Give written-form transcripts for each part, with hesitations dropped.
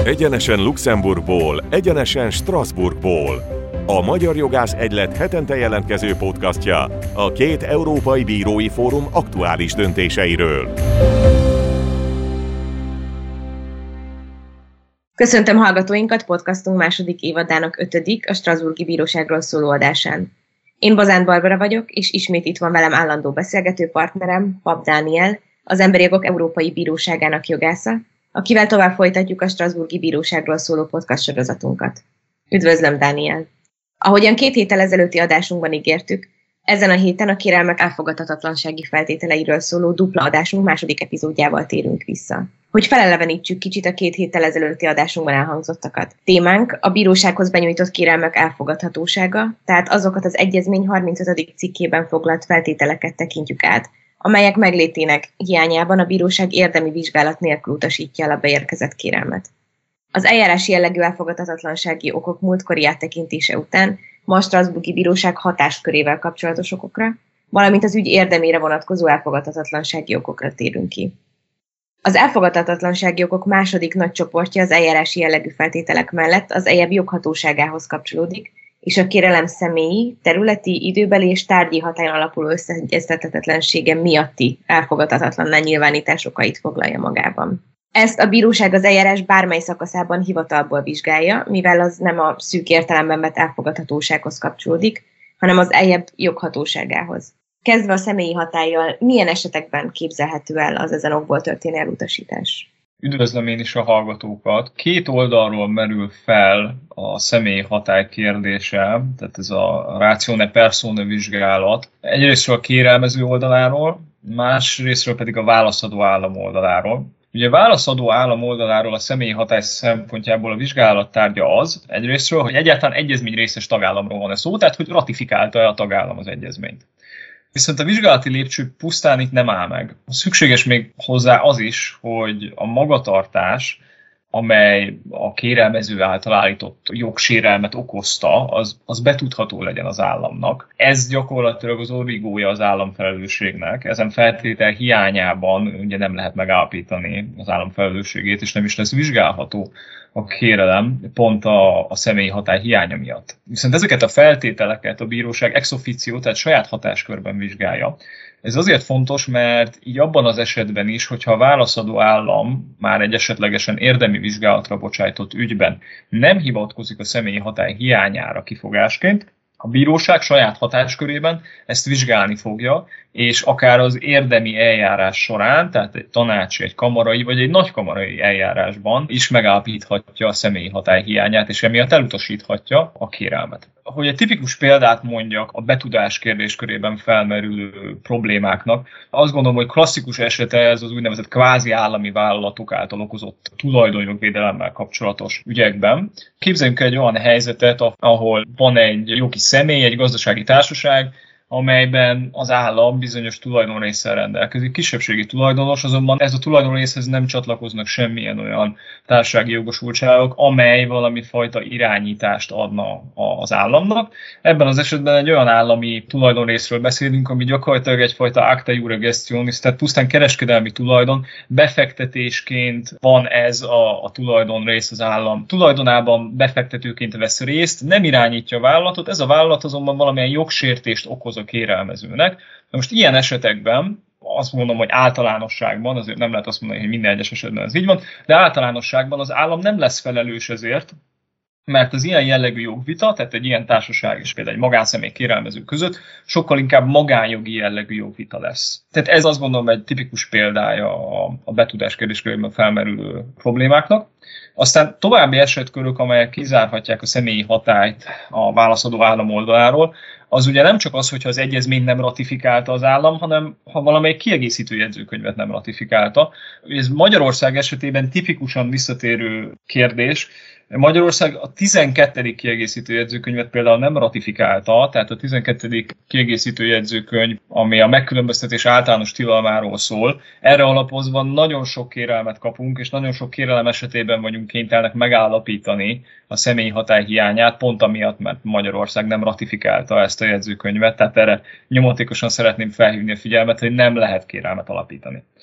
Egyenesen Luxemburgból, egyenesen Strasbourgból. A Magyar Jogász Egylet hetente jelentkező podcastja a két európai bírói fórum aktuális döntéseiről. Köszöntöm hallgatóinkat podcastunk második évadának 5., a Strasbourgi Bíróságról szóló adásán. Én Bazán Barbara vagyok, és ismét itt van velem állandó beszélgető partnerem, Pap Dániel, az Emberi Jogok Európai Bíróságának jogásza, akivel tovább folytatjuk a Strasbourgi Bíróságról szóló podcast sorozatunkat. Üdvözlöm, Dániel! Ahogyan 2 héttel ezelőtti adásunkban ígértük, ezen a héten a kérelmek elfogadhatatlansági feltételeiről szóló dupla adásunk második epizódjával térünk vissza. Hogy felelevenítsük kicsit a 2 héttel ezelőtti adásunkban elhangzottakat. Témánk a bírósághoz benyújtott kérelmek elfogadhatósága, tehát azokat az egyezmény 35. cikkében foglalt feltételeket tekintjük át, amelyek meglétének hiányában a bíróság érdemi vizsgálat nélkül utasítja el a beérkezett kérelmet. Az eljárási jellegű elfogadhatatlansági okok múltkori áttekintése után ma a Strasbourgi Bíróság hatáskörével kapcsolatos okokra, valamint az ügy érdemére vonatkozó elfogadhatatlansági okokra térünk ki. Az elfogadhatatlansági okok második nagy csoportja az eljárási jellegű feltételek mellett az EJEB joghatóságához kapcsolódik, és a kérelem személyi, területi, időbeli és tárgyi hatályon alapuló összeegyeztethetetlensége miatti elfogadhatatlanná nyilvánítás okait foglalja magában. Ezt a bíróság az eljárás bármely szakaszában hivatalból vizsgálja, mivel az nem a szűk értelemben vett elfogadhatósághoz kapcsolódik, hanem az EJEB joghatóságához. Kezdve a személyi hatállyal, milyen esetekben képzelhető el az ezen okból történő elutasítás? Üdvözlöm én is a hallgatókat. 2 oldalról merül fel a személyi hatály kérdése, tehát ez a ratione persone vizsgálat. Egyrésztről a kérelmező oldaláról, másrésztről pedig a válaszadó állam oldaláról. Ugye a válaszadó állam oldaláról a személyi hatály szempontjából a vizsgálat tárgya az, egyrésztről, hogy egyáltalán egyezmény részes tagállamról van szó, tehát hogy ratifikálta-e a tagállam az egyezményt. Viszont a vizsgálati lépcső pusztán itt nem áll meg. Szükséges még hozzá az is, hogy a magatartás, amely a kérelmező által állított jogsérelmet okozta, az betudható legyen az államnak. Ez gyakorlatilag az origója az államfelelősségnek. Ezen feltétel hiányában ugye nem lehet megállapítani az államfelelősségét, és nem is lesz vizsgálható a kérelem pont a személyi hatály hiánya miatt. Viszont ezeket a feltételeket a bíróság ex officio, tehát saját hatáskörben vizsgálja. Ez azért fontos, mert így abban az esetben is, hogyha a válaszadó állam már egy esetlegesen érdemi vizsgálatra bocsájtott ügyben nem hivatkozik a személyi hatály hiányára kifogásként, a bíróság saját hatáskörében ezt vizsgálni fogja, és akár az érdemi eljárás során, tehát egy tanácsi, egy kamarai vagy egy nagykamarai eljárásban is megállapíthatja a személyi hatály hiányát, és emiatt elutasíthatja a kérelmet. Hogy egy tipikus példát mondjak a betudás kérdéskörében felmerülő problémáknak, azt gondolom, hogy klasszikus esete ez az úgynevezett kvázi állami vállalatok által okozott tulajdonjogvédelemmel kapcsolatos ügyekben. Képzeljünk egy olyan helyzetet, ahol van egy jogi személy, egy gazdasági társaság, amelyben az állam bizonyos tulajdonrésszel rendelkezik. Kisebbségi tulajdonos, azonban ez a tulajdonrészhez nem csatlakoznak semmilyen olyan társasági jogosultságok, amely valami fajta irányítást adna az államnak. Ebben az esetben egy olyan állami tulajdonrészről beszélünk, ami gyakorlatilag egyfajta acta iure gestionis, tehát pusztán kereskedelmi tulajdon, befektetésként van ez a tulajdonrész az állam tulajdonában, befektetőként vesz részt, nem irányítja a vállalatot, ez a vállalat azonban valamilyen jogsértést okoz a kérelmezőnek. Na most ilyen esetekben azt mondom, hogy általánosságban, azért nem lehet azt mondani, hogy minden egyes esetben ez így van, de általánosságban az állam nem lesz felelős ezért, mert az ilyen jellegű jogvita, tehát egy ilyen társaság és például egy magánszemély kérelmező között sokkal inkább magánjogi jellegű jogvita lesz. Tehát ez azt gondolom egy tipikus példája a betudás kérdéskörében felmerülő problémáknak. Aztán további esetkörök, amelyek kizárhatják a személyi hatályt a válaszadó állam oldaláról, az ugye nem csak az, hogyha az egyezményt nem ratifikálta az állam, hanem ha valamelyik kiegészítő jegyzőkönyvet nem ratifikálta. Ez Magyarország esetében tipikusan visszatérő kérdés. Magyarország a 12. kiegészítő jegyzőkönyvet például nem ratifikálta, tehát a 12. kiegészítő jegyzőkönyv, ami a megkülönböztetés általános tilalmáról szól, erre alapozva nagyon sok kérelmet kapunk, és nagyon sok kérelem esetében vagyunk kénytelenek megállapítani a személyi hatály hiányát, pont amiatt, mert Magyarország nem ratifikálta ezt a jegyzőkönyvet, tehát erre nyomatékosan szeretném felhívni a figyelmet, hogy nem lehet kérelmet alapítani.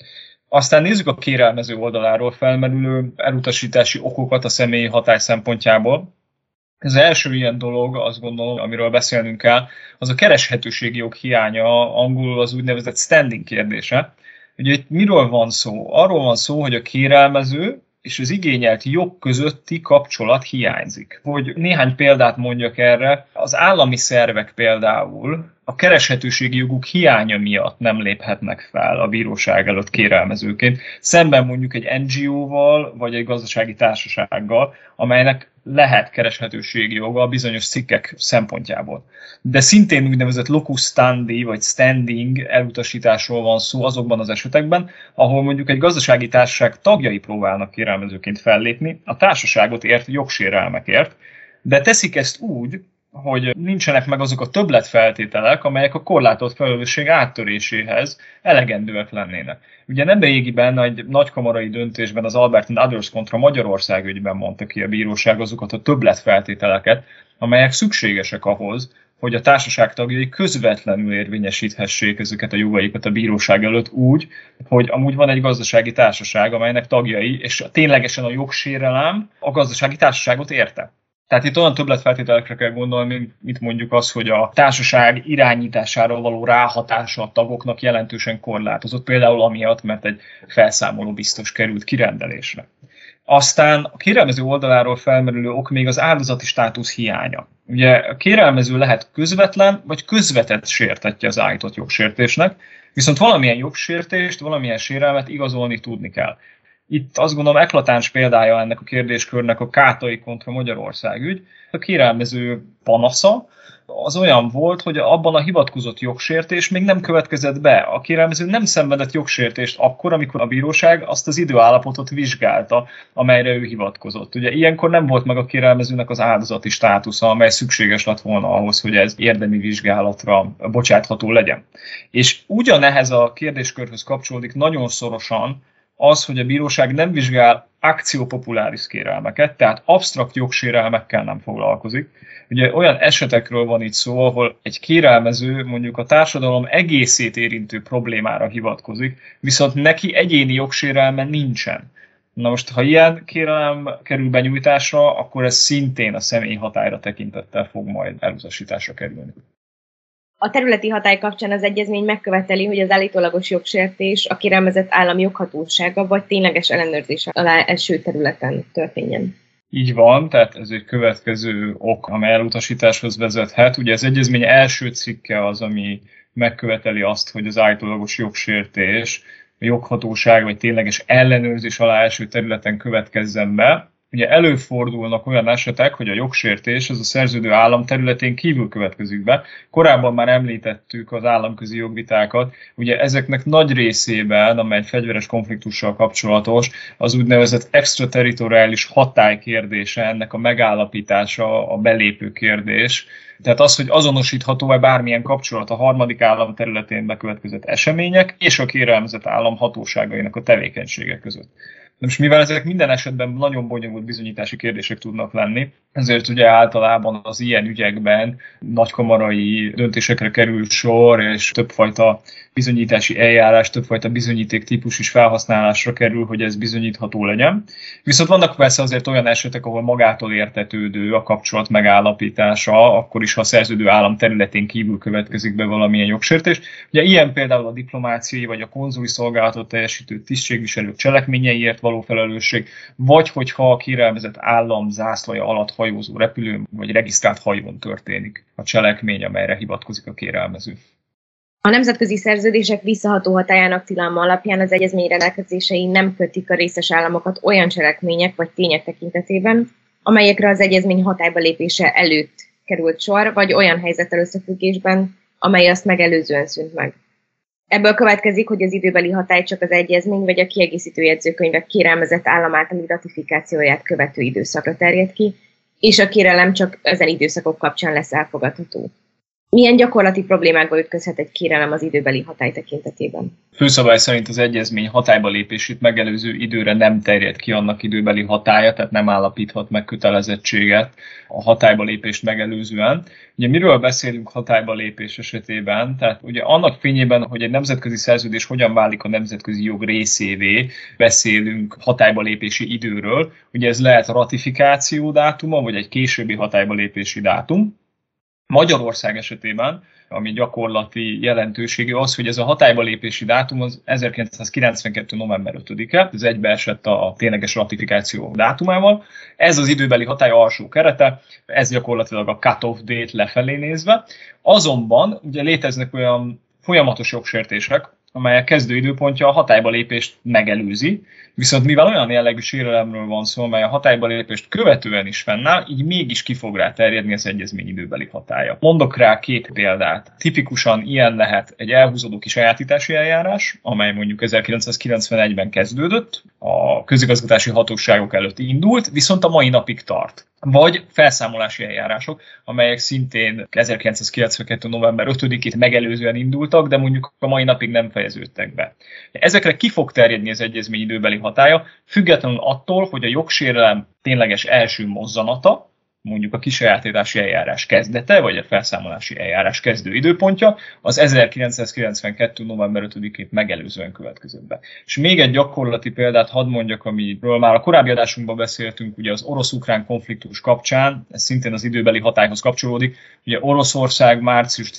Aztán nézzük a kérelmező oldaláról felmerülő elutasítási okokat a személyi hatály szempontjából. Az első ilyen dolog, azt gondolom, amiről beszélnünk kell, az a kereshetőségi jog hiánya, angolul az úgynevezett standing kérdése. Ugye itt miről van szó? Arról van szó, hogy a kérelmező és az igényelt jog közötti kapcsolat hiányzik. Hogy néhány példát mondjak erre, az állami szervek például a kereshetőségi joguk hiánya miatt nem léphetnek fel a bíróság előtt kérelmezőként, szemben mondjuk egy NGO-val vagy egy gazdasági társasággal, amelynek lehet kereshetőségi joga a bizonyos cikkek szempontjából. De szintén úgynevezett locus standi vagy standing elutasításról van szó azokban az esetekben, ahol mondjuk egy gazdasági társaság tagjai próbálnak kérelmezőként fellépni, a társaságot ért jogsérelmekért, de teszik ezt úgy, hogy nincsenek meg azok a többletfeltételek, amelyek a korlátolt felelősség áttöréséhez elegendőek lennének. Ugye nemrégiben egy nagykamarai döntésben az Albert and Others kontra Magyarország ügyben mondta ki a bíróság azokat a többletfeltételeket, amelyek szükségesek ahhoz, hogy a társaság tagjai közvetlenül érvényesíthessék ezeket a jogaikat a bíróság előtt úgy, hogy amúgy van egy gazdasági társaság, amelynek tagjai, és ténylegesen a jogsérelem a gazdasági társaságot érte. Tehát itt olyan többletfeltételekre kell gondolni, mint mondjuk az, hogy a társaság irányítására való ráhatása a tagoknak jelentősen korlátozott, például amiatt, mert egy felszámoló biztos került kirendelésre. Aztán a kérelmező oldaláról felmerülő ok még az áldozati státusz hiánya. Ugye a kérelmező lehet közvetlen vagy közvetett sértettje az állított jogsértésnek, viszont valamilyen jogsértést, valamilyen sérelmet igazolni tudni kell. Itt azt gondolom eklatáns példája ennek a kérdéskörnek a Kátai kontra Magyarország ügy. A kérelmező panasza az olyan volt, hogy abban a hivatkozott jogsértés még nem következett be. A kérelmező nem szenvedett jogsértést akkor, amikor a bíróság azt az időállapotot vizsgálta, amelyre ő hivatkozott. Ugye ilyenkor nem volt meg a kérelmezőnek az áldozati státusza, amely szükséges lett volna ahhoz, hogy ez érdemi vizsgálatra bocsátható legyen. És ugyanehhez a kérdéskörhöz kapcsolódik nagyon szorosan az, hogy a bíróság nem vizsgál actio populáris kérelmeket, tehát absztrakt jogsérelmekkel nem foglalkozik. Ugye olyan esetekről van itt szó, ahol egy kérelmező mondjuk a társadalom egészét érintő problémára hivatkozik, viszont neki egyéni jogsérelme nincsen. Na most, ha ilyen kérelem kerül benyújtásra, akkor ez szintén a személyi hatályra tekintettel fog majd elutasításra kerülni. A területi hatály kapcsán az egyezmény megköveteli, hogy az állítólagos jogsértés a kérelmezett állam joghatósága vagy tényleges ellenőrzés alá eső területen történjen. Így van, tehát ez egy következő ok, amely elutasításhoz vezethet. Ugye az egyezmény első cikke az, ami megköveteli azt, hogy az állítólagos jogsértés, a joghatóság vagy tényleges ellenőrzés alá eső területen következzen be. Ugye előfordulnak olyan esetek, hogy a jogsértés az a szerződő állam területén kívül következik be. Korábban már említettük az államközi jogvitákat, ugye ezeknek nagy részében, amely fegyveres konfliktussal kapcsolatos, az úgynevezett extraterritoriális hatály kérdése, ennek a megállapítása a belépő kérdés. Tehát az, hogy azonosítható-e bármilyen kapcsolat a harmadik állam területén bekövetkezett események és a kérelmezett állam hatóságainak a tevékenysége között. De most mivel ezek minden esetben nagyon bonyolult bizonyítási kérdések tudnak lenni, ezért ugye általában az ilyen ügyekben nagykamarai döntésekre kerül sor, és többfajta bizonyítási eljárás, többfajta bizonyíték típus is felhasználásra kerül, hogy ez bizonyítható legyen. Viszont vannak persze azért olyan esetek, ahol magától értetődő a kapcsolat megállapítása, akkor is, ha a szerződő állam területén kívül következik be valamilyen jogsértés. Ugye ilyen például a diplomáciai vagy a konzuli szolgálatot teljesítő tisztségviselők cselekményeiért való felelősség, vagy hogyha a kérelmezett állam zászlaja alatt hajózó repülőn vagy regisztrált hajón történik a cselekmény, amelyre hivatkozik a kérelmező. A nemzetközi szerződések visszaható hatályának tilalma alapján az egyezmény rendelkezései nem kötik a részes államokat olyan cselekmények vagy tények tekintetében, amelyekre az egyezmény hatályba lépése előtt került sor, vagy olyan helyzettel összefüggésben, amely azt megelőzően szűnt meg. Ebből következik, hogy az időbeli hatály csak az egyezmény vagy a kiegészítő jegyzőkönyvek kérelmezett állam általi ratifikációját követő időszakra terjed ki, és a kérelem csak ezen időszakok kapcsán lesz elfogadható. Milyen gyakorlati problémákba ütközhet egy kérelem az időbeli hatály tekintetében? Főszabály szerint az egyezmény hatályba lépését megelőző időre nem terjed ki annak időbeli hatálya, tehát nem állapíthat meg kötelezettséget a hatályba lépést megelőzően. Ugye miről beszélünk hatályba lépés esetében? Tehát ugye annak fényében, hogy egy nemzetközi szerződés hogyan válik a nemzetközi jog részévé, beszélünk hatályba lépési időről. Ugye ez lehet a ratifikáció dátuma, vagy egy későbbi hatályba lépési dátum. Magyarország esetében, ami gyakorlati jelentőségű az, hogy ez a hatályba lépési dátum az 1992. november 5-e, ez egybeesett a tényleges ratifikáció dátumával. Ez az időbeli hatály alsó kerete, ez gyakorlatilag a cut-off date lefelé nézve. Azonban ugye léteznek olyan folyamatos jogsértések, amelyek kezdőidőpontja a hatályba lépést megelőzi, viszont mivel olyan jellegű sérelemről van szó, amely a hatályba lépést követően is fennáll, így mégis ki fog rá terjedni az egyezmény időbeli hatálya. Mondok rá 2 példát. Tipikusan ilyen lehet egy elhúzódó kisajátítási eljárás, amely mondjuk 1991-ben kezdődött, a közigazgatási hatóságok előtt indult, viszont a mai napig tart. Vagy felszámolási eljárások, amelyek szintén 1992. november 5-ét megelőzően indultak, de mondjuk a mai napig nem fejeződtek be. Ezekre ki fog terjedni az egyezmény időbeli hatálya, függetlenül attól, hogy a jogsérelem tényleges első mozzanata, mondjuk a kisajátítási eljárás kezdete, vagy a felszámolási eljárás kezdő időpontja, az 1992. november 5-ét megelőzően következett be. És még egy gyakorlati példát hadd mondjak, amiről már a korábbi adásunkban beszéltünk, ugye az orosz-ukrán konfliktus kapcsán, ez szintén az időbeli hatályhoz kapcsolódik. Ugye Oroszország március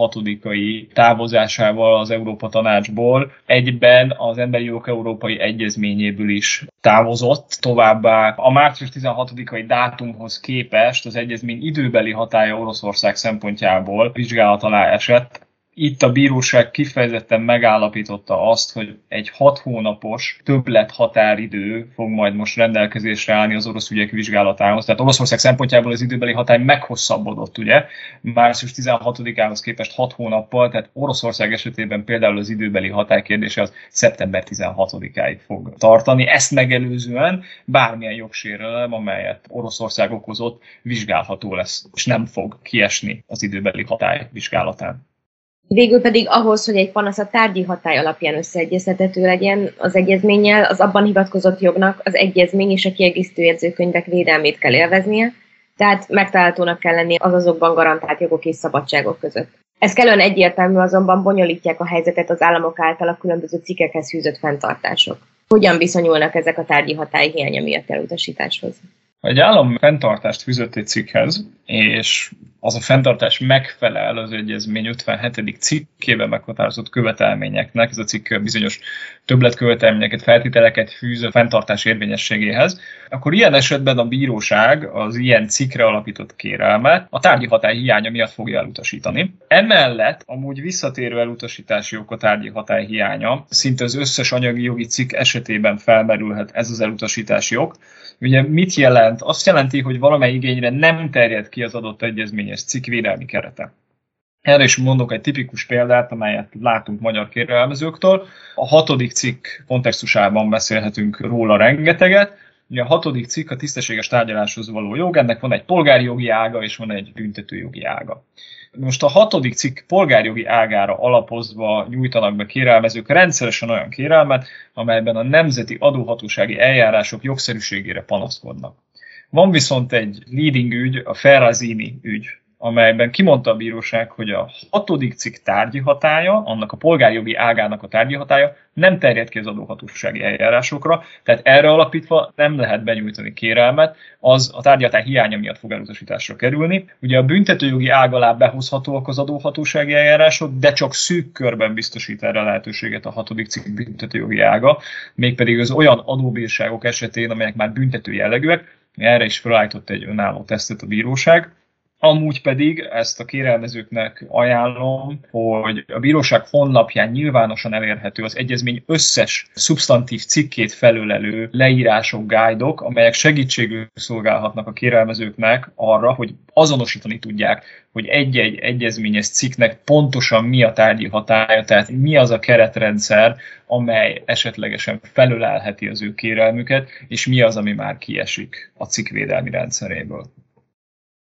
16-ai távozásával az Európa Tanácsból egyben az Emberi Jogok Európai Egyezményéből is távozott, továbbá a március 16-ai dátumhoz képest az egyezmény időbeli hatálya Oroszország szempontjából vizsgálat alá esett. Itt a bíróság kifejezetten megállapította azt, hogy egy 6 hónapos többlet határidő fog majd most rendelkezésre állni az orosz ügyek vizsgálatához. Tehát Oroszország szempontjából az időbeli hatály meghosszabbodott, ugye, március 16-ához képest 6 hónappal, tehát Oroszország esetében például az időbeli hatály kérdése az szeptember 16-áig fog tartani. Ezt megelőzően bármilyen jogsérelem, amelyet Oroszország okozott, vizsgálható lesz, és nem fog kiesni az időbeli hatály vizsgálatán. Végül pedig ahhoz, hogy egy panasz a tárgyi hatály alapján összeegyeztethető legyen az egyezménnyel, az abban hivatkozott jognak az egyezmény és a kiegészítő jegyzőkönyvek védelmét kell élveznie, tehát megtalálhatónak kell lennie az azokban garantált jogok és szabadságok között. Ez kellően egyértelmű, azonban bonyolítják a helyzetet az államok által a különböző cikkekhez fűzött fenntartások. Hogyan viszonyulnak ezek a tárgyi hatály hiánya miatt elutasításhoz? Egy állam fenntartást fűzött egy cikkhez, és az a fenntartás megfelel az egyezmény 57. cikkében meghatározott követelményeknek, ez a cikk bizonyos többletkövetelményeket, feltételeket fűz a fenntartás érvényességéhez, akkor ilyen esetben a bíróság az ilyen cikkre alapított kérelmet a tárgyi hatály hiánya miatt fogja elutasítani. Emellett amúgy visszatérő elutasítási ok a tárgyi hatály hiánya, szinte az összes anyagi jogi cikk esetében felmerülhet ez az elutasítási ok. Ugye mit jelent? Azt jelenti, hogy valamely igényre nem terjed ki az adott egyezményes cikk védelmi kerete. Erre is mondok egy tipikus példát, amelyet látunk magyar kérelmezőktől. A 6. cikk kontextusában beszélhetünk róla rengeteget. Ugye a 6. cikk a tisztességes tárgyaláshoz való jog, ennek van egy polgári jogi ága és van egy büntetőjogi ága. Most a 6. cikk polgárjogi ágára alapozva nyújtanak be kérelmezők rendszeresen olyan kérelmet, amelyben a nemzeti adóhatósági eljárások jogszerűségére panaszkodnak. Van viszont egy leading ügy, a Ferrazini ügy, amelyben kimondta a bíróság, hogy a 6. cikk tárgyi hatálya, annak a polgárjogi ágának a tárgyi hatálya nem terjed ki az adóhatósági eljárásokra, tehát erre alapítva nem lehet benyújtani kérelmet, az a tárgyi hatály hiánya miatt fog elutasításra kerülni. Ugye a büntetőjogi ág alá behozhatóak az adóhatósági eljárások, de csak szűk körben biztosít erre lehetőséget a 6. cikk büntetőjogi ága, mégpedig az olyan adóbírságok esetén, amelyek már büntető jellegűek, erre is felállított egy önálló tesztet a bíróság. Amúgy pedig ezt a kérelmezőknek ajánlom, hogy a bíróság honlapján nyilvánosan elérhető az egyezmény összes szubstantív cikkét felölelő leírások, guide-ok, amelyek segítségül szolgálhatnak a kérelmezőknek arra, hogy azonosítani tudják, hogy egy-egy egyezményes cikknek pontosan mi a tárgyi hatálya, tehát mi az a keretrendszer, amely esetlegesen felölelheti az ő kérelmüket, és mi az, ami már kiesik a cikkvédelmi rendszeréből.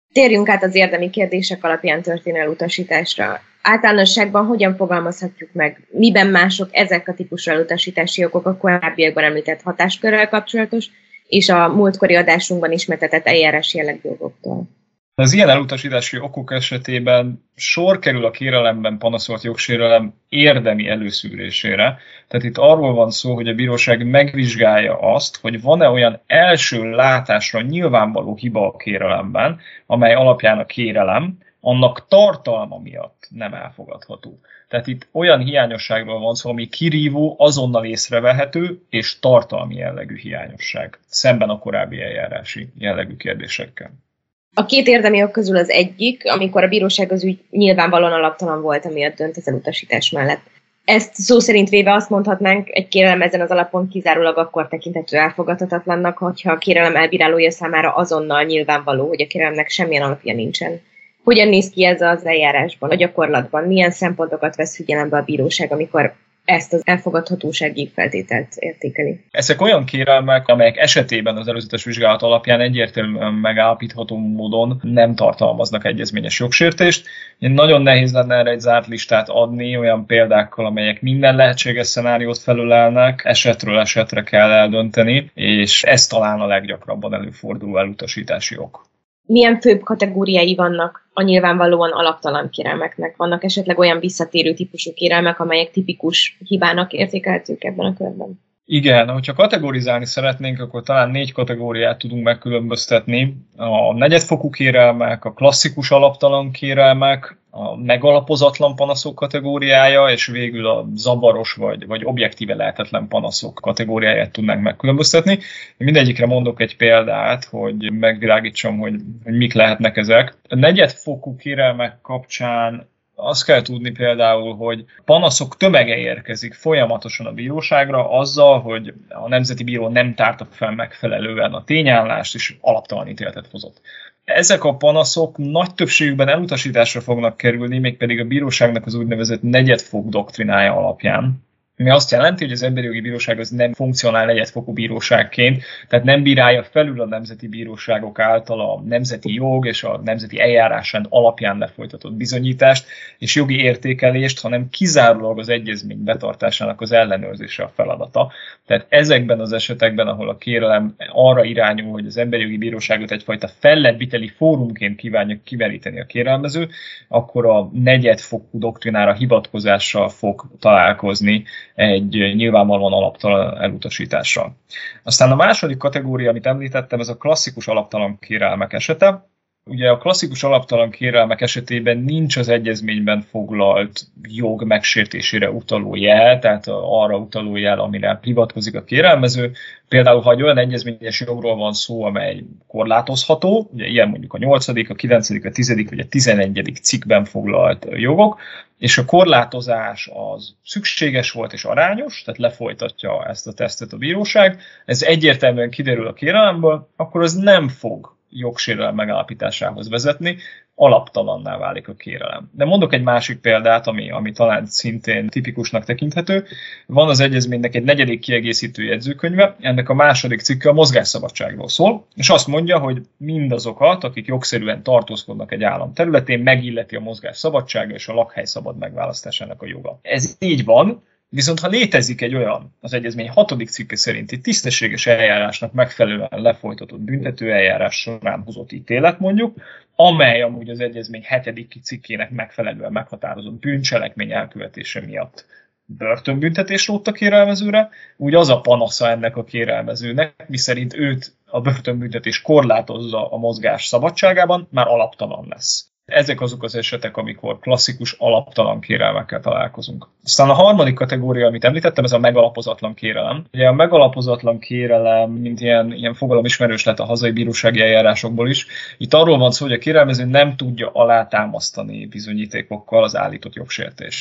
Térjünk át az érdemi kérdések alapján történő elutasításra. Általánosságban hogyan fogalmazhatjuk meg, miben mások ezek a típusú elutasítási jogok a korábbiakban említett hatáskörrel kapcsolatos, és a múltkori adásunkban ismertetett eljárás jellegű jogoktól? Az ilyen elutasítási okok esetében sor kerül a kérelemben panaszolt jogsérelem érdemi előszűrésére. Tehát itt arról van szó, hogy a bíróság megvizsgálja azt, hogy van-e olyan első látásra nyilvánvaló hiba a kérelemben, amely alapján a kérelem annak tartalma miatt nem elfogadható. Tehát itt olyan hiányosságról van szó, ami kirívó, azonnal észrevehető és tartalmi jellegű hiányosság, szemben a korábbi eljárási jellegű kérdésekkel. A két érdemi jog közül az egyik, amikor a bíróság az ügy nyilvánvalóan alaptalan volt, amiatt dönt az elutasítás mellett. Ezt szó szerint véve azt mondhatnánk, egy kérelem ezen az alapon kizárólag akkor tekinthető elfogadhatatlannak, hogyha a kérelem elbírálója számára azonnal nyilvánvaló, hogy a kérelemnek semmilyen alapja nincsen. Hogyan néz ki ez az eljárásban, a gyakorlatban? Milyen szempontokat vesz figyelembe a bíróság, amikor ezt az elfogadhatósági feltételt értékeli? Ezek olyan kérelmek, amelyek esetében az előzetes vizsgálat alapján egyértelműen megállapítható módon nem tartalmaznak egyezményes jogsértést. Nagyon nehéz lenne erre egy zárt listát adni olyan példákkal, amelyek minden lehetséges szenáriót felölelnek, esetről esetre kell eldönteni, és ez talán a leggyakrabban előforduló elutasítási ok. Milyen főbb kategóriái vannak a nyilvánvalóan alaptalan kérelmeknek? Vannak esetleg olyan visszatérő típusú kérelmek, amelyek tipikus hibának értékelhetők ebben a körben? Igen, hogyha kategorizálni szeretnénk, akkor talán 4 kategóriát tudunk megkülönböztetni. A negyedfokú kérelmek, a klasszikus alaptalan kérelmek, a megalapozatlan panaszok kategóriája, és végül a zavaros vagy objektíve lehetetlen panaszok kategóriáját tudnánk megkülönböztetni. Mindegyikre mondok egy példát, hogy megvilágítsam, hogy mik lehetnek ezek. A negyedfokú kérelmek kapcsán azt kell tudni például, hogy panaszok tömege érkezik folyamatosan a bíróságra azzal, hogy a Nemzeti Bíró nem tárta fel megfelelően a tényállást, és alaptalan ítéletet hozott. Ezek a panaszok nagy többségükben elutasításra fognak kerülni, mégpedig a bíróságnak az úgynevezett negyedfok doktrinája alapján. Ami azt jelenti, hogy az Emberi Jogi Bíróság az nem funkcionál negyedfokú bíróságként, tehát nem bírálja felül a nemzeti bíróságok által a nemzeti jog és a nemzeti eljárásrend alapján lefolytatott bizonyítást és jogi értékelést, hanem kizárólag az egyezmény betartásának az ellenőrzése a feladata. Tehát ezekben az esetekben, ahol a kérelem arra irányul, hogy az Emberi Jogi Bíróságot egyfajta fellebbviteli fórumként kívánja kimeríteni a kérelmező, akkor a negyedfokú doktrinára hivatkozással fog találkozni egy nyilvánvalóan alaptalan elutasítással. Aztán a második kategória, amit említettem, ez a klasszikus alaptalan kérelmek esete. Ugye a klasszikus alaptalan kérelmek esetében nincs az egyezményben foglalt jog megsértésére utaló jel, tehát arra utaló jel, amire hivatkozik a kérelmező. Például, ha egy olyan egyezményes jogról van szó, amely korlátozható, ugye ilyen mondjuk a 8., a 9., a 10. vagy a 11. cikkben foglalt jogok, és a korlátozás az szükséges volt és arányos, tehát lefolytatja ezt a tesztet a bíróság, ez egyértelműen kiderül a kérelemből, akkor az nem fog jogsérelem megállapításához vezetni, alaptalanná válik a kérelem. De mondok egy másik példát, ami talán szintén tipikusnak tekinthető. Van az egyezménynek egy 4. kiegészítő jegyzőkönyve, ennek a 2. cikke a mozgásszabadságról szól, és azt mondja, hogy mindazokat, akik jogszerűen tartózkodnak egy állam területén, megilleti a mozgásszabadsága és a lakhely szabad megválasztásának a joga. Ez így van, viszont ha létezik egy olyan, az egyezmény 6. cikke szerinti tisztességes eljárásnak megfelelően lefolytatott büntetőeljárás során hozott ítélet mondjuk, amely amúgy az egyezmény 7. cikkének megfelelően meghatározott bűncselekmény elkövetése miatt börtönbüntetés rótt a kérelmezőre, úgy az a panasza ennek a kérelmezőnek, miszerint őt a börtönbüntetés korlátozza a mozgás szabadságában, már alaptalan lesz. Ezek azok az esetek, amikor klasszikus alaptalan kérelmekkel találkozunk. Aztán a harmadik kategória, amit említettem, ez a megalapozatlan kérelem. Ugye a megalapozatlan kérelem, mint ilyen fogalom ismerős lett a hazai bírósági eljárásokból is. Itt arról van szó, hogy a kérelmező nem tudja alátámasztani bizonyítékokkal az állított jogsértést.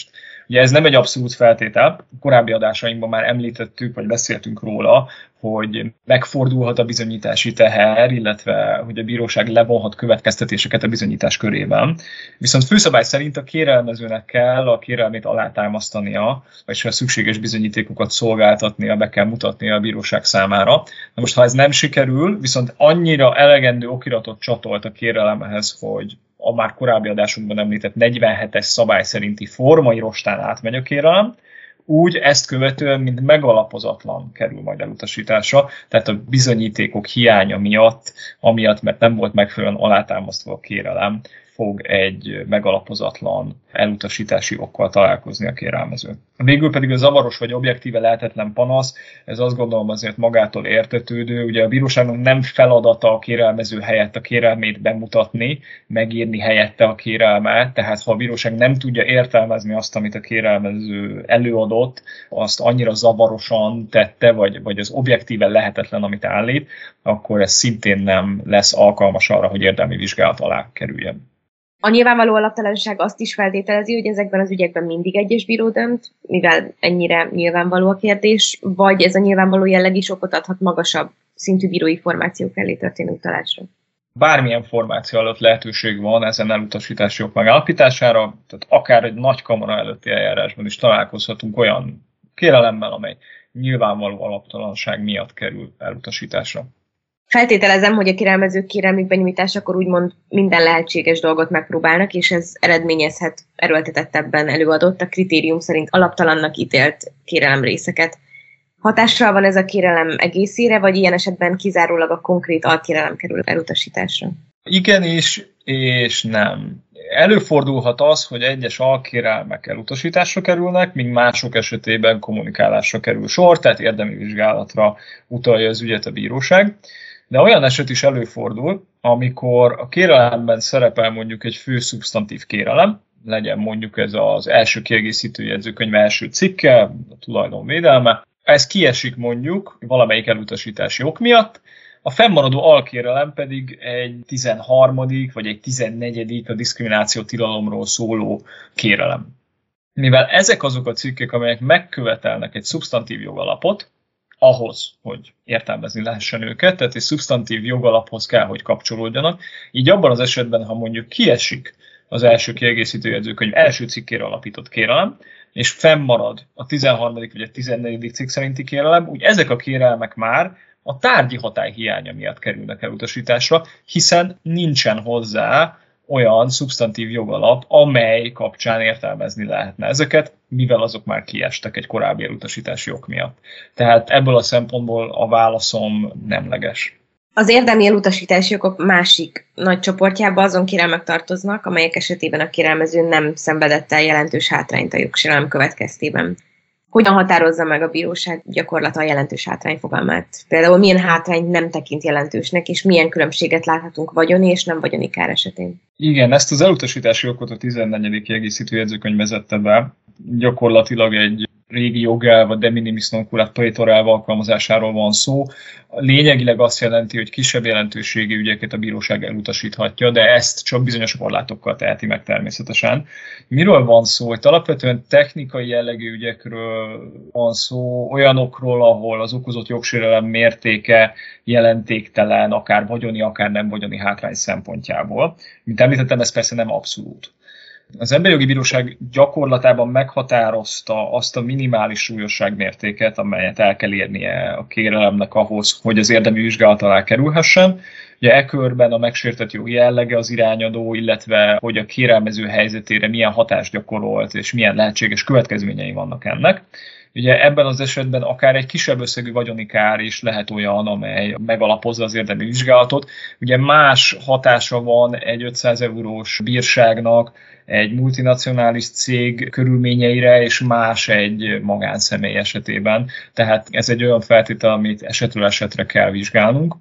Ugye ez nem egy abszolút feltétel, korábbi adásainkban már említettük, vagy beszéltünk róla, hogy megfordulhat a bizonyítási teher, illetve hogy a bíróság levonhat következtetéseket a bizonyítás körében. Viszont főszabály szerint a kérelmezőnek kell a kérelmét alátámasztania, vagyis a szükséges bizonyítékokat szolgáltatnia, be kell mutatnia a bíróság számára. Na most, ha ez nem sikerül, viszont annyira elegendő okiratot csatolt a kérelemhez, hogy a már korábbi adásunkban említett 47-es szabály szerinti formai rostán átmegy a kérelem, úgy ezt követően, mint megalapozatlan kerül majd elutasításra, tehát a bizonyítékok hiánya miatt, amiatt, mert nem volt megfelelően alátámasztva a kérelem, fog egy megalapozatlan elutasítási okkal találkozni a kérelmező. Végül pedig a zavaros vagy objektíve lehetetlen panasz, ez azt gondolom azért magától értetődő, ugye a bíróságnak nem feladata a kérelmező helyett a kérelmét bemutatni, megírni helyette a kérelmet, tehát ha a bíróság nem tudja értelmezni azt, amit a kérelmező előadott, azt annyira zavarosan tette, vagy az objektíve lehetetlen, amit állít, akkor ez szintén nem lesz alkalmas arra, hogy érdemi vizsgálat alá kerüljen. A nyilvánvaló alaptalanság azt is feltételezi, hogy ezekben az ügyekben mindig egyes bíró dönt, mivel ennyire nyilvánvaló a kérdés, vagy ez a nyilvánvaló jelleg is okot adhat magasabb szintű bírói formációk elé történő utalásra. Bármilyen formáció alatt lehetőség van ezen elutasítási ok megállapítására, tehát akár egy nagy kamara előtti eljárásban is találkozhatunk olyan kérelemmel, amely nyilvánvaló alaptalanság miatt kerül elutasításra. Feltételezem, hogy a kérelmezők kérelmük benyújtásakor úgymond minden lehetséges dolgot megpróbálnak, és ez eredményezhet erőltetettebben előadott, a kritérium szerint alaptalannak ítélt kérelemrészeket. Hatással van ez a kérelem egészére, vagy ilyen esetben kizárólag a konkrét alkérelem kerül elutasításra? Igenis, és nem. Előfordulhat az, hogy egyes alkérelmek elutasításra kerülnek, míg mások esetében kommunikálásra kerül sor, tehát érdemi vizsgálatra utalja az ügyet a bíróság. De olyan eset is előfordul, amikor a kérelemben szerepel mondjuk egy fő szubstantív kérelem, legyen mondjuk ez az első kiegészítő jegyzőkönyv első cikke, a tulajdonvédelme, ez kiesik mondjuk valamelyik elutasítási ok miatt, a fennmaradó alkérelem pedig egy 13. vagy egy 14. a diszkrimináció tilalomról szóló kérelem. Mivel ezek azok a cikkek, amelyek megkövetelnek egy szubstantív jogalapot, ahhoz, hogy értelmezni lehessen őket, tehát egy szubstantív jogalaphoz kell, hogy kapcsolódjanak. Így abban az esetben, ha mondjuk kiesik az első kiegészítő jegyzőkönyv első cikkére alapított kérelem, és fennmarad a 13. vagy a 14. cikk szerinti kérelem, úgy ezek a kérelmek már a tárgyi hatály hiánya miatt kerülnek elutasításra, hiszen nincsen hozzá olyan szubstantív jogalap, amely kapcsán értelmezni lehetne ezeket, mivel azok már kiestek egy korábbi elutasítási ok miatt. Tehát ebből a szempontból a válaszom nemleges. Az érdemi elutasítási okok másik nagy csoportjába azon kérelmek tartoznak, amelyek esetében a kérelmező nem szenvedett el jelentős hátrányt a jogsérelem következtében. Hogyan határozza meg a bíróság gyakorlata a jelentős hátrány fogalmát? Például milyen hátrányt nem tekint jelentősnek, és milyen különbséget láthatunk vagyoni és nem vagyoni kár esetén? Igen, ezt az elutasítási okot a 14. kiegészítő jegyzőkönyv vezette be. Gyakorlatilag egy régi jogelv, a de minimis non curat praetor elv alkalmazásáról van szó. Lényegileg azt jelenti, hogy kisebb jelentőségi ügyeket a bíróság elutasíthatja, de ezt csak bizonyos korlátokkal teheti meg természetesen. Miről van szó? Hogy alapvetően technikai jellegű ügyekről van szó, olyanokról, ahol az okozott jogsérelem mértéke jelentéktelen, akár vagyoni, akár nem vagyoni hátrány szempontjából. Mint említettem, ez persze nem abszolút. Az Emberi Jogi Bíróság gyakorlatában meghatározta azt a minimális súlyosságmértéket, amelyet el kell érnie a kérelemnek ahhoz, hogy az érdemi vizsgálat alá kerülhessen. Ugye e körben a megsértett jogi jellege az irányadó, illetve hogy a kérelmező helyzetére milyen hatást gyakorolt és milyen lehetséges következményei vannak ennek. Ugye ebben az esetben akár egy kisebb összegű vagyoni kár is lehet olyan, amely megalapozza az érdemi vizsgálatot. Ugye más hatása van egy 500 eurós bírságnak egy multinacionális cég körülményeire, és más egy magánszemély esetében. Tehát ez egy olyan feltétel, amit esetről esetre kell vizsgálnunk.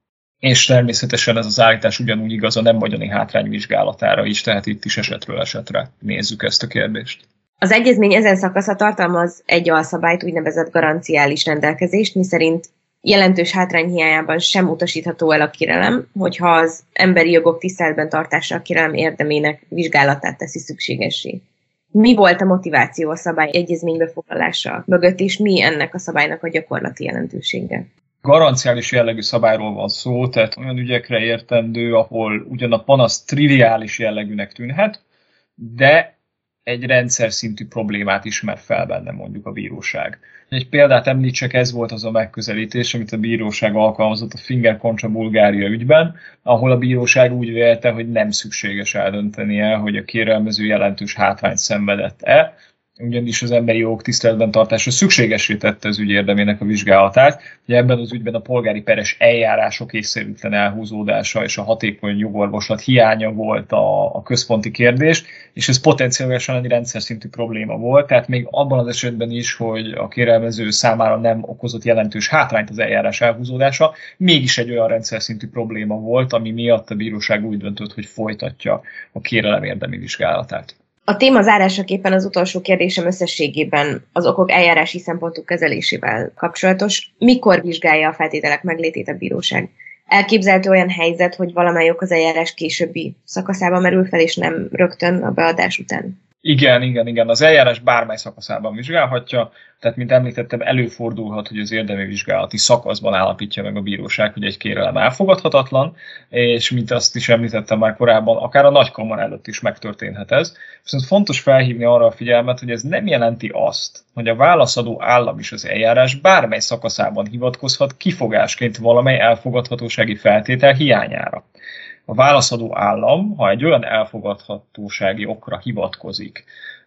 És természetesen ez az állítás ugyanúgy igaz a nem vagyoni hátrány vizsgálatára is, tehát itt is esetről esetre nézzük ezt a kérdést. Az egyezmény ezen szakasza tartalmaz egy alszabályt, úgynevezett garanciális rendelkezést, miszerint jelentős hátrány hiányában sem utasítható el a kérelem, hogyha az emberi jogok tiszteletben tartása a kérelem érdemének vizsgálatát teszi szükségessé. Mi volt a motiváció a szabályegyezménybe foglalása mögött, és mi ennek a szabálynak a gyakorlati jelentősége? Garanciális jellegű szabályról van szó, tehát olyan ügyekre értendő, ahol ugyan a panasz triviális jellegűnek tűnhet, de egy rendszer szintű problémát ismer fel benne mondjuk a bíróság. Egy példát említsek, ez volt az a megközelítés, amit a bíróság alkalmazott a Finger-Koncsa Bulgária ügyben, ahol a bíróság úgy vélte, hogy nem szükséges eldöntenie, hogy a kérelmező jelentős hátrányt szenvedett-e, ugyanis az emberi jogok tiszteletben tartása szükségessé tette az ügy érdemének a vizsgálatát. Ugye ebben az ügyben a polgári peres eljárások észszerűtlen elhúzódása és a hatékony jogorvoslat hiánya volt a központi kérdés, és ez potenciálisan egy rendszer szintű probléma volt, tehát még abban az esetben is, hogy a kérelmező számára nem okozott jelentős hátrányt az eljárás elhúzódása, mégis egy olyan rendszer szintű probléma volt, ami miatt a bíróság úgy döntött, hogy folytatja a kérelem érdemi vizsgálatát. A téma zárásaképpen az utolsó kérdésem összességében az okok eljárási szempontok kezelésével kapcsolatos. Mikor vizsgálja a feltételek meglétét a bíróság? Elképzelhető olyan helyzet, hogy valamely ok az eljárás későbbi szakaszában merül fel, és nem rögtön a beadás után? Igen. Az eljárás bármely szakaszában vizsgálhatja, tehát mint említettem, előfordulhat, hogy az érdemi vizsgálati szakaszban állapítja meg a bíróság, hogy egy kérelem elfogadhatatlan, és mint azt is említettem már korábban, akár a nagykamara előtt is megtörténhet ez. Viszont fontos felhívni arra a figyelmet, hogy ez nem jelenti azt, hogy a válaszadó állam is az eljárás bármely szakaszában hivatkozhat kifogásként valamely elfogadhatósági feltétel hiányára. A válaszadó állam, ha egy olyan elfogadhatósági okra hivatkozik,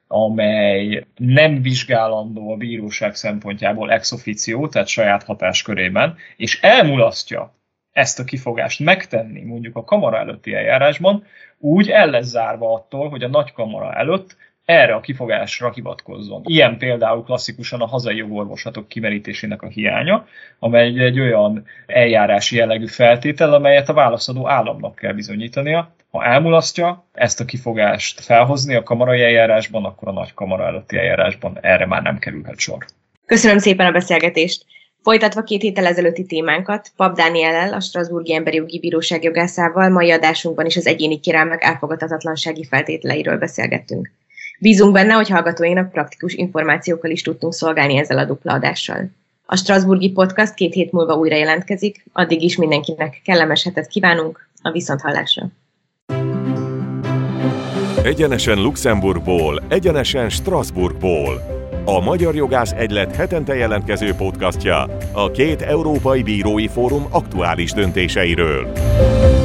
amely nem vizsgálandó a bíróság szempontjából ex officio, tehát saját hatáskörében, és elmulasztja ezt a kifogást megtenni mondjuk a kamara előtti eljárásban, úgy el lesz zárva attól, hogy a nagykamara előtt erre a kifogásra hivatkozzon. Ilyen például klasszikusan a hazai jogorvoslatok kimerítésének a hiánya, amely egy olyan eljárási jellegű feltétel, amelyet a válaszadó államnak kell bizonyítania. Ha elmulasztja ezt a kifogást felhozni a kamarai eljárásban, akkor a nagykamara előtti eljárásban erre már nem kerülhet sor. Köszönöm szépen a beszélgetést! Folytatva 2 héttel ezelőtti témánkat, Pap Dániellel, a Strasbourgi Emberi Jogi Bíróság jogászával mai adásunkban is az egyéni kérelmek elfogadhatatlansági feltételeiről beszélgettünk. Bízunk benne, hogy hallgatóinknak praktikus információkkal is tudtunk szolgálni ezzel a dupla adással. A Strasbourgi Podcast 2 hét múlva újra jelentkezik, addig is mindenkinek kellemes hetet kívánunk, a viszonthallásra. Egyenesen Luxemburgból, egyenesen Strasbourgból. A Magyar Jogász Egylet hetente jelentkező podcastja a 2 európai bírói fórum aktuális döntéseiről.